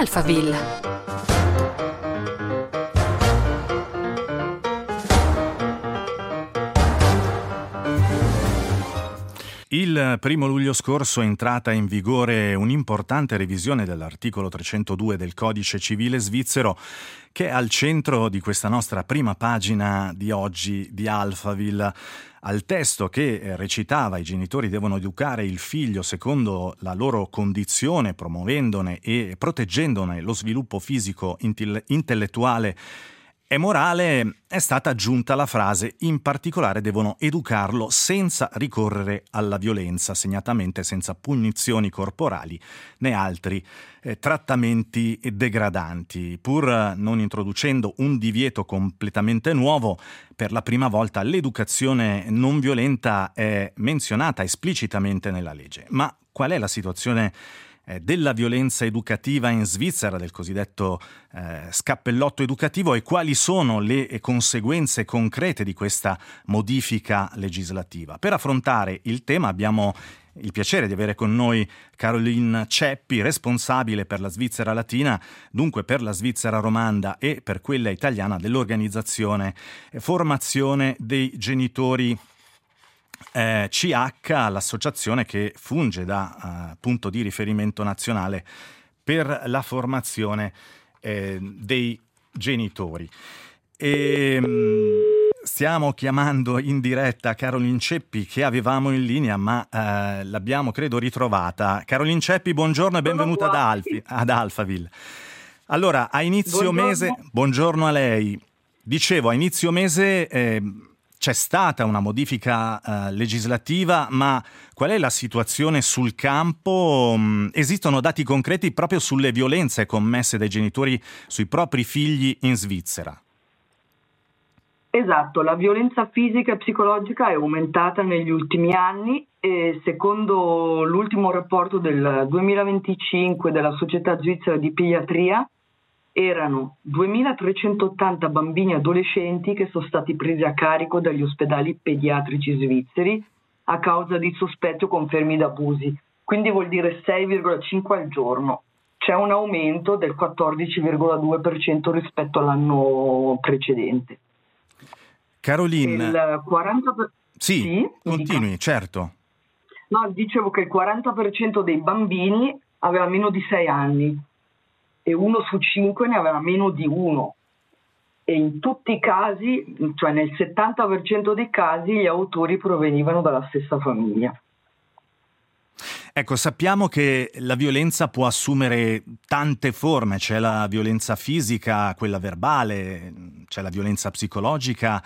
Alphaville. Il 1 luglio scorso è entrata in vigore un'importante revisione dell'articolo 302 del Codice Civile svizzero, che è al centro di questa nostra prima pagina di oggi di Alphaville. Al testo che recitava: i genitori devono educare il figlio secondo la loro condizione, promuovendone e proteggendone lo sviluppo fisico, intellettuale e morale, è stata aggiunta la frase: in particolare devono educarlo senza ricorrere alla violenza, segnatamente senza punizioni corporali né altri trattamenti degradanti. Pur non introducendo un divieto completamente nuovo, per la prima volta l'educazione non violenta è menzionata esplicitamente nella legge. Ma qual è la situazione della violenza educativa in Svizzera, del cosiddetto scappellotto educativo, e quali sono le conseguenze concrete di questa modifica legislativa? Per affrontare il tema abbiamo il piacere di avere con noi Caroline Ceppi, responsabile per la Svizzera Latina, dunque per la Svizzera Romanda e per quella italiana, dell'organizzazione Formazione dei Genitori CH, l'associazione che funge da punto di riferimento nazionale per la formazione dei genitori. Stiamo chiamando in diretta Caroline Ceppi, che avevamo in linea, ma l'abbiamo credo ritrovata. Caroline Ceppi, buongiorno e benvenuta ad Alphaville. Allora, a inizio mese, buongiorno a lei. Dicevo, a inizio mese c'è stata una modifica legislativa, ma qual è la situazione sul campo? Esistono dati concreti proprio sulle violenze commesse dai genitori sui propri figli in Svizzera? Esatto, la violenza fisica e psicologica è aumentata negli ultimi anni e secondo l'ultimo rapporto del 2025 della Società Svizzera di Pediatria erano 2.380 bambini e adolescenti che sono stati presi a carico dagli ospedali pediatrici svizzeri a causa di sospetti o confermi d'abusi, quindi vuol dire 6,5 al giorno. C'è un aumento del 14,2% rispetto all'anno precedente. Caroline, il 40%... sì, continui, certo. No, dicevo che il 40% dei bambini aveva meno di 6 anni e 1 su 5 ne aveva meno di 1. E in tutti i casi, cioè nel 70% dei casi, gli autori provenivano dalla stessa famiglia. Ecco, sappiamo che la violenza può assumere tante forme, c'è la violenza fisica, quella verbale, c'è la violenza psicologica.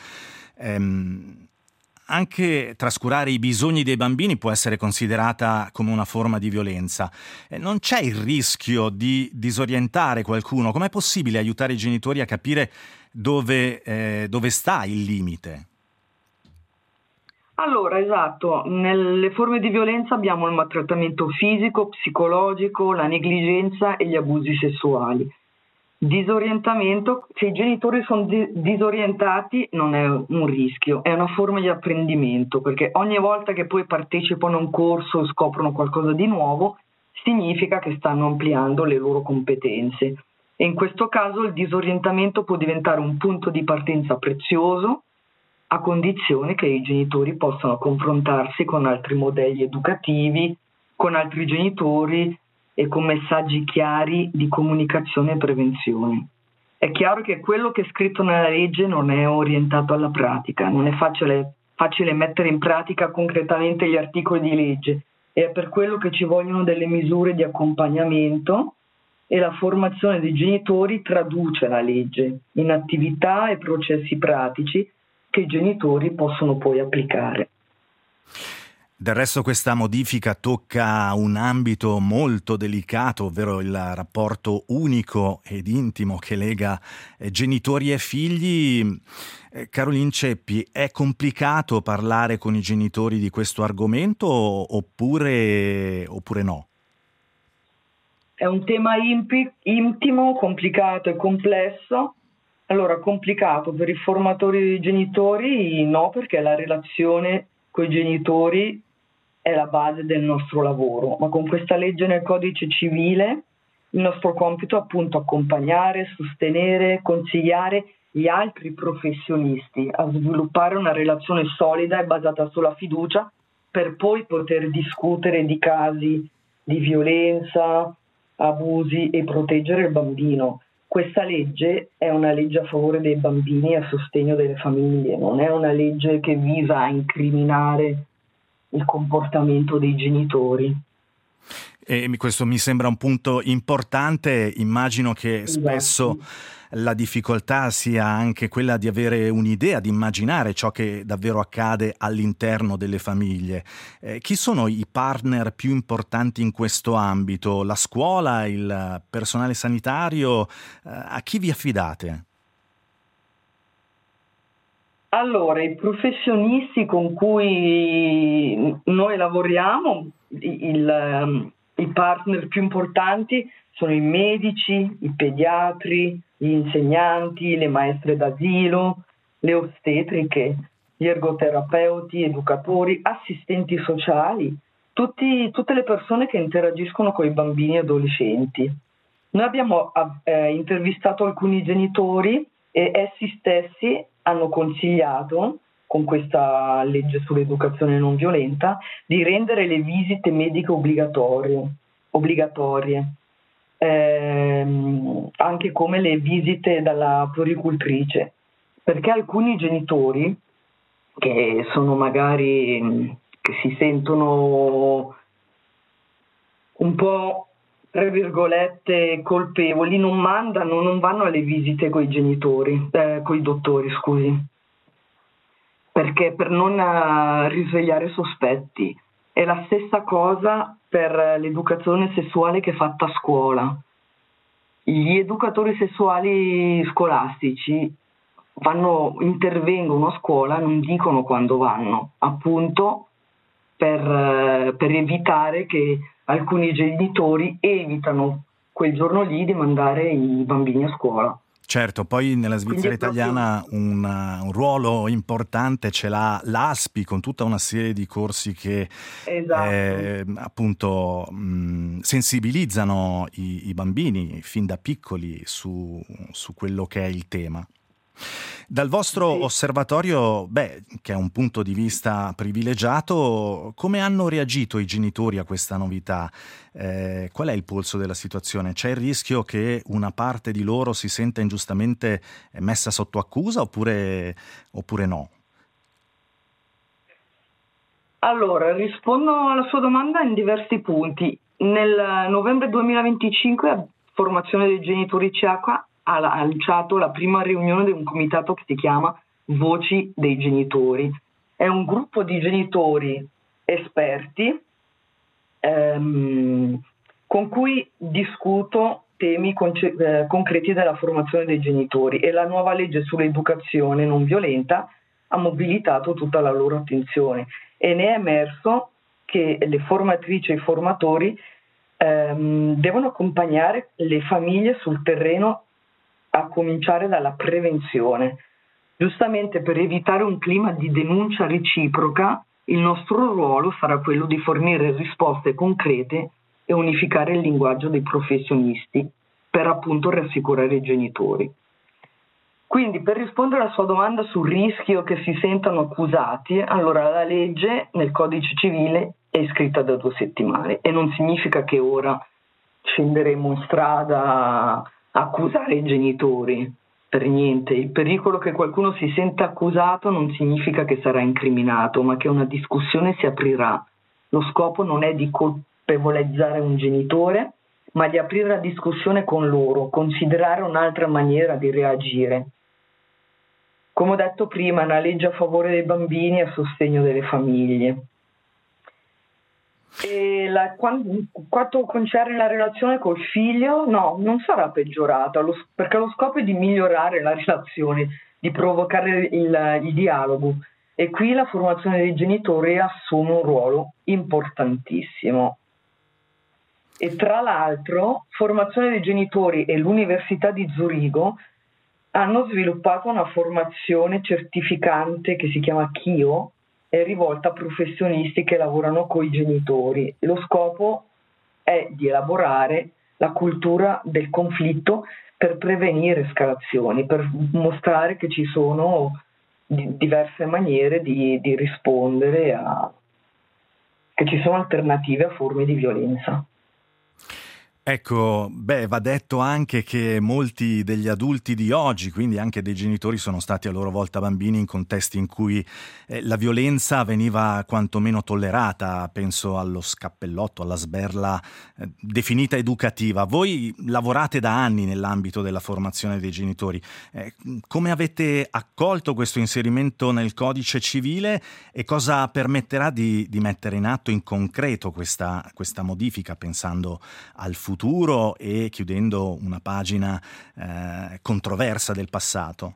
Anche trascurare i bisogni dei bambini può essere considerata come una forma di violenza. Non c'è il rischio di disorientare qualcuno? Com'è possibile aiutare i genitori a capire dove sta il limite? Allora, esatto, nelle forme di violenza abbiamo il maltrattamento fisico, psicologico, la negligenza e gli abusi sessuali. Disorientamento, se i genitori sono disorientati non è un rischio, è una forma di apprendimento, perché ogni volta che poi partecipano a un corso o scoprono qualcosa di nuovo, significa che stanno ampliando le loro competenze. E in questo caso il disorientamento può diventare un punto di partenza prezioso, a condizione che i genitori possano confrontarsi con altri modelli educativi, con altri genitori e con messaggi chiari di comunicazione e prevenzione. È chiaro che quello che è scritto nella legge non è orientato alla pratica, non è facile mettere in pratica concretamente gli articoli di legge, e è per quello che ci vogliono delle misure di accompagnamento, e la formazione dei genitori traduce la legge in attività e processi pratici che i genitori possono poi applicare. Del resto questa modifica tocca un ambito molto delicato, ovvero il rapporto unico ed intimo che lega genitori e figli. Caroline Ceppi, è complicato parlare con i genitori di questo argomento oppure no? È un tema intimo, complicato e complesso. Allora, complicato per i formatori dei genitori no, perché la relazione con i genitori è la base del nostro lavoro, ma con questa legge nel codice civile Il nostro compito è appunto accompagnare, sostenere, consigliare gli altri professionisti a sviluppare una relazione solida e basata sulla fiducia per poi poter discutere di casi di violenza, abusi e proteggere il bambino. Questa legge è una legge a favore dei bambini e a sostegno delle famiglie, non è una legge che visa a incriminare il comportamento dei genitori. E questo mi sembra un punto importante. Immagino che spesso Esatto. la difficoltà sia anche quella di avere un'idea, di immaginare ciò che davvero accade all'interno delle famiglie. Chi sono i partner più importanti in questo ambito? La scuola, il personale sanitario? A chi vi affidate? Allora, i professionisti con cui noi lavoriamo, i partner più importanti sono i medici, i pediatri, gli insegnanti, le maestre d'asilo, le ostetriche, gli ergoterapeuti, educatori, assistenti sociali, tutte le persone che interagiscono con i bambini e adolescenti. Noi abbiamo intervistato alcuni genitori e essi stessi hanno consigliato, con questa legge sull'educazione non violenta, di rendere le visite mediche obbligatorie, anche come le visite dalla puericultrice, perché alcuni genitori che sono magari che si sentono un po' tra virgolette colpevoli, non vanno alle visite coi genitori, coi dottori, scusi, perché per non risvegliare sospetti. È la stessa cosa per l'educazione sessuale che è fatta a scuola. Gli educatori sessuali scolastici intervengono a scuola, non dicono quando vanno, appunto per evitare che alcuni genitori evitano quel giorno lì di mandare i bambini a scuola. Certo, poi nella Quindi Svizzera è proprio italiana un ruolo importante ce l'ha l'ASPI con tutta una serie di corsi che esatto. appunto sensibilizzano i bambini fin da piccoli su quello che è il tema. Dal vostro Sì. osservatorio, che è un punto di vista privilegiato, come hanno reagito i genitori a questa novità? Qual è il polso della situazione? C'è il rischio che una parte di loro si senta ingiustamente messa sotto accusa oppure no? Allora, rispondo alla sua domanda in diversi punti. Nel novembre 2025 la Formazione dei Genitori CH ha lanciato la prima riunione di un comitato che si chiama Voci dei Genitori. È un gruppo di genitori esperti con cui discuto temi concreti della formazione dei genitori, e la nuova legge sull'educazione non violenta ha mobilitato tutta la loro attenzione, e ne è emerso che le formatrici e i formatori devono accompagnare le famiglie sul terreno, a cominciare dalla prevenzione. Giustamente, per evitare un clima di denuncia reciproca, il nostro ruolo sarà quello di fornire risposte concrete e unificare il linguaggio dei professionisti per appunto rassicurare i genitori. Quindi, per rispondere alla sua domanda sul rischio che si sentano accusati, allora la legge nel codice civile è scritta da 2 settimane e non significa che ora scenderemo in strada a accusare i genitori, per niente. Il pericolo che qualcuno si senta accusato non significa che sarà incriminato, ma che una discussione si aprirà. Lo scopo non è di colpevolizzare un genitore, ma di aprire la discussione con loro, considerare un'altra maniera di reagire. Come ho detto prima, è una legge a favore dei bambini e a sostegno delle famiglie. E quanto concerne la relazione col figlio, no, non sarà peggiorata, perché lo scopo è di migliorare la relazione, di provocare il dialogo, e qui la formazione dei genitori assume un ruolo importantissimo. E tra l'altro, formazione dei genitori e l'Università di Zurigo hanno sviluppato una formazione certificante che si chiama KIO, è rivolta a professionisti che lavorano con i genitori. Lo scopo è di elaborare la cultura del conflitto per prevenire escalazioni, per mostrare che ci sono diverse maniere di rispondere che ci sono alternative a forme di violenza. Ecco, va detto anche che molti degli adulti di oggi, quindi anche dei genitori, sono stati a loro volta bambini in contesti in cui la violenza veniva quantomeno tollerata, penso allo scappellotto, alla sberla definita educativa. Voi lavorate da anni nell'ambito della formazione dei genitori. Come avete accolto questo inserimento nel codice civile e cosa permetterà di mettere in atto in concreto questa modifica, pensando al futuro e chiudendo una pagina controversa del passato?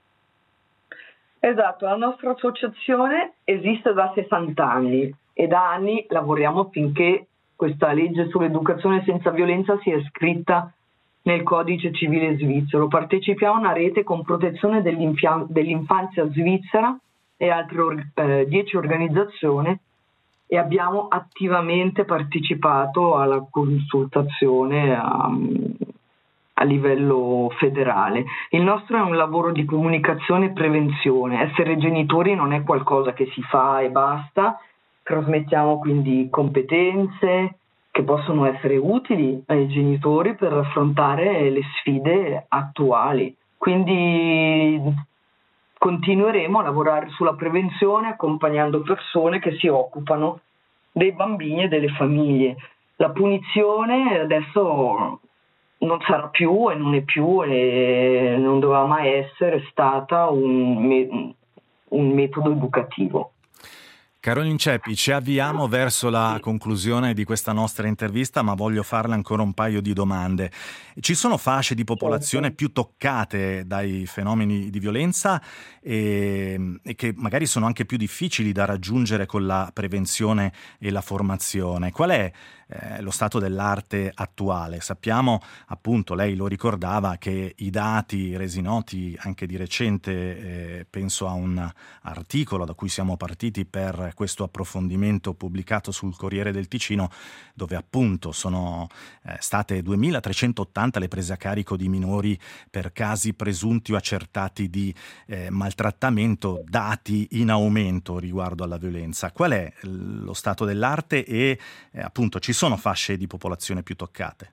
Esatto, la nostra associazione esiste da 60 anni e da anni lavoriamo affinché questa legge sull'educazione senza violenza sia scritta nel codice civile svizzero. Partecipiamo a una rete con protezione dell'infanzia svizzera e altre 10 organizzazioni e abbiamo attivamente partecipato alla consultazione a livello federale. Il nostro è un lavoro di comunicazione e prevenzione. Essere genitori non è qualcosa che si fa e basta, trasmettiamo quindi competenze che possono essere utili ai genitori per affrontare le sfide attuali. Quindi continueremo a lavorare sulla prevenzione accompagnando persone che si occupano dei bambini e delle famiglie. La punizione adesso non sarà più e non è più e non doveva mai essere stata un metodo educativo. Caroline Ceppi, ci avviamo verso la conclusione di questa nostra intervista, ma voglio farle ancora un paio di domande. Ci sono fasce di popolazione più toccate dai fenomeni di violenza e che magari sono anche più difficili da raggiungere con la prevenzione e la formazione? Qual è lo stato dell'arte attuale? Sappiamo, appunto, lei lo ricordava, che i dati resi noti anche di recente, penso a un articolo da cui siamo partiti per questo approfondimento pubblicato sul Corriere del Ticino, dove appunto sono state 2380 le prese a carico di minori per casi presunti o accertati di maltrattamento, dati in aumento riguardo alla violenza. Qual è lo stato dell'arte e appunto ci sono fasce di popolazione più toccate?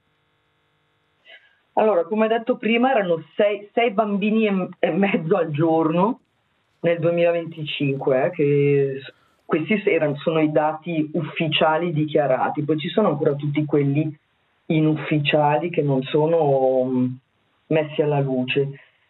Allora, come detto prima, erano 6 bambini e mezzo al giorno nel 2025, che questi sono i dati ufficiali dichiarati. Poi ci sono ancora tutti quelli inufficiali che non sono messi alla luce.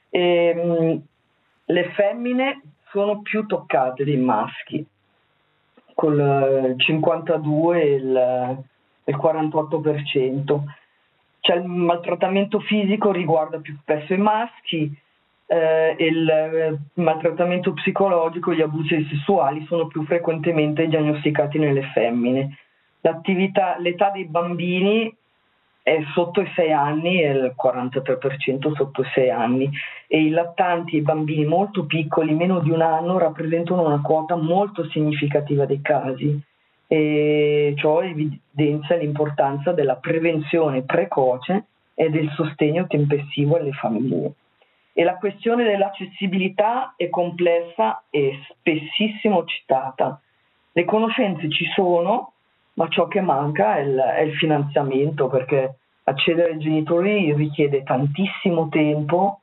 Le femmine sono più toccate dei maschi, col 52 e il 48%. Cioè, il maltrattamento fisico riguarda più spesso i maschi, il maltrattamento psicologico e gli abusi sessuali sono più frequentemente diagnosticati nelle femmine. L'età dei bambini è sotto i 6 anni e il 43% sotto i 6 anni e i lattanti e i bambini molto piccoli, meno di un anno, rappresentano una quota molto significativa dei casi. E ciò evidenzia l'importanza della prevenzione precoce e del sostegno tempestivo alle famiglie. E la questione dell'accessibilità è complessa e spessissimo citata. Le conoscenze ci sono, ma ciò che manca è il finanziamento, perché accedere ai genitori richiede tantissimo tempo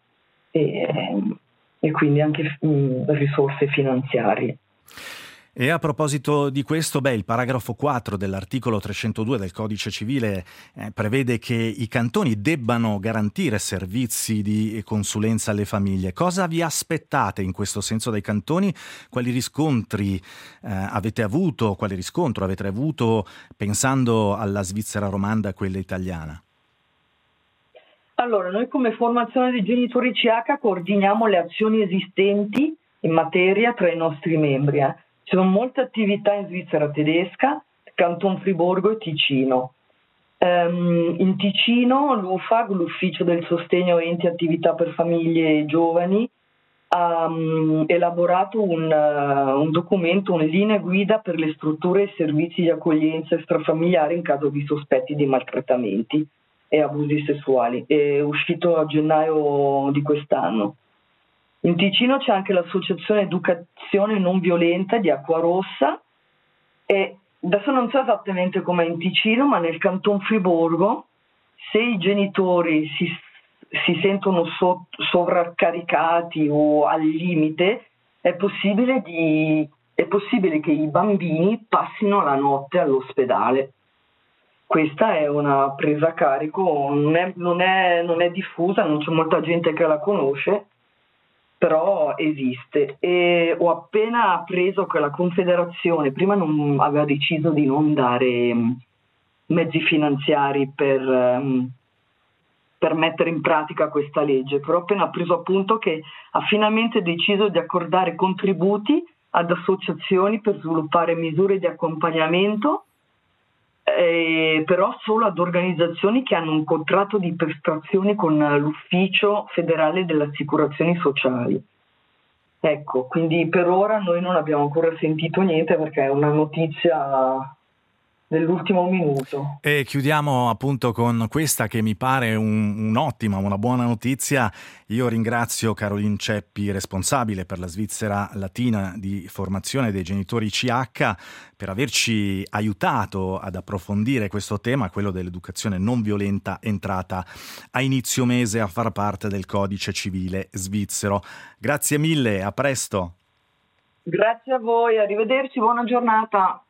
e quindi anche risorse finanziarie. E a proposito di questo, il paragrafo 4 dell'articolo 302 del Codice Civile prevede che i cantoni debbano garantire servizi di consulenza alle famiglie. Cosa vi aspettate in questo senso dai cantoni? Quali riscontri avete avuto? Quale riscontro avete avuto pensando alla Svizzera romanda e quella italiana? Allora, noi come formazione di genitori CH coordiniamo le azioni esistenti in materia tra i nostri membri. Ci sono molte attività in Svizzera tedesca, Canton Friburgo e Ticino. In Ticino l'UFAG, l'Ufficio del Sostegno Enti Attività per Famiglie e Giovani, ha elaborato un documento, una linea guida per le strutture e servizi di accoglienza extrafamiliare in caso di sospetti di maltrattamenti. e abusi sessuali. È uscito a gennaio di quest'anno. In Ticino c'è anche l'associazione Educazione Non Violenta di Acquarossa e adesso non so esattamente com'è in Ticino, ma nel Canton Friburgo, se i genitori si sentono sovraccaricati o al limite, è possibile che i bambini passino la notte all'ospedale. Questa è una presa a carico, non è diffusa, non c'è molta gente che la conosce, però esiste. E ho appena appreso che la Confederazione prima non aveva deciso di non dare mezzi finanziari per mettere in pratica questa legge, però ho appena preso appunto che ha finalmente deciso di accordare contributi ad associazioni per sviluppare misure di accompagnamento, però solo ad organizzazioni che hanno un contratto di prestazioni con l'Ufficio Federale delle Assicurazioni Sociali. Ecco, quindi per ora noi non abbiamo ancora sentito niente perché è una notizia dell'ultimo minuto. E chiudiamo appunto con questa che mi pare un'ottima, una buona notizia. Io ringrazio Caroline Ceppi, responsabile per la Svizzera Latina di formazione dei genitori CH, per averci aiutato ad approfondire questo tema, quello dell'educazione non violenta, entrata a inizio mese a far parte del Codice Civile svizzero. Grazie mille, a presto. Grazie a voi, arrivederci, buona giornata.